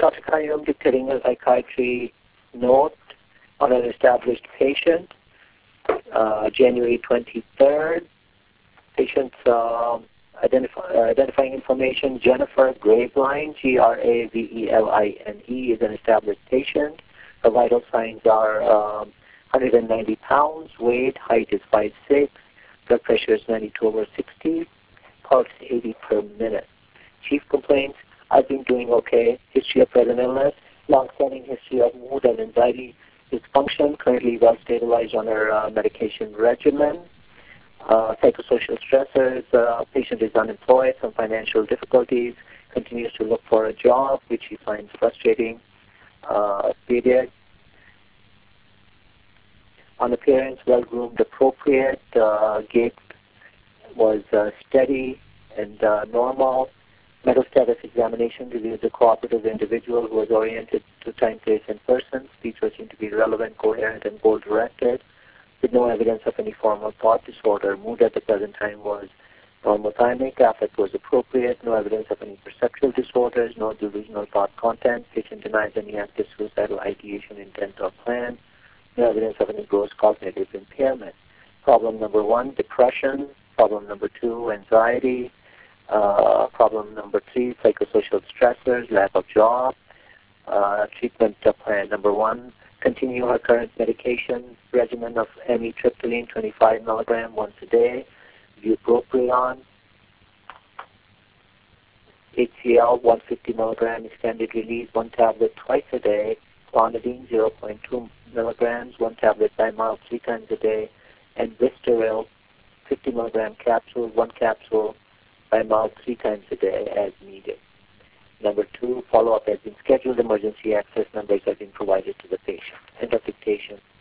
Dr. Qayyum dictating a psychiatry note on an established patient, January 23rd. Patient's identifying information, Jennifer Graveline, Graveline, is an established patient. Her vital signs are 190 pounds, weight, height is 5'6", blood pressure is 92/60, pulse 80 per minute. Chief complaints, I've been doing okay. History of present illness, long-standing history of mood and anxiety dysfunction, currently well stabilized on her medication regimen. Psychosocial stressors, patient is unemployed, some financial difficulties, continues to look for a job, which he finds frustrating. Period. On appearance, well-groomed, appropriate. Gait was steady and normal. Mental status examination reveals a cooperative individual who was oriented to time, place, and person. Speech was seen to be relevant, coherent, and goal-directed, with no evidence of any form of thought disorder. Mood at the present time was normothymic. Affect was appropriate. No evidence of any perceptual disorders. No delusional thought content. Patient denies any active suicidal ideation, intent, or plan. No evidence of any gross cognitive impairment. Problem number 1, depression. Problem number 2, anxiety. Problem number 3, psychosocial stressors, lack of job. Treatment plan number 1, continue her current medication regimen of amitriptyline 25 milligram once a day, bupropion, HCl 150 milligram extended release, 1 tablet twice a day, clonidine 0.2 milligrams, 1 tablet by mouth 3 times a day, and Vistaril 50 milligram capsule, 1 capsule by mouth 3 times a day as needed. Number 2, follow-up has been scheduled. Emergency access numbers have been provided to the patient. End of dictation.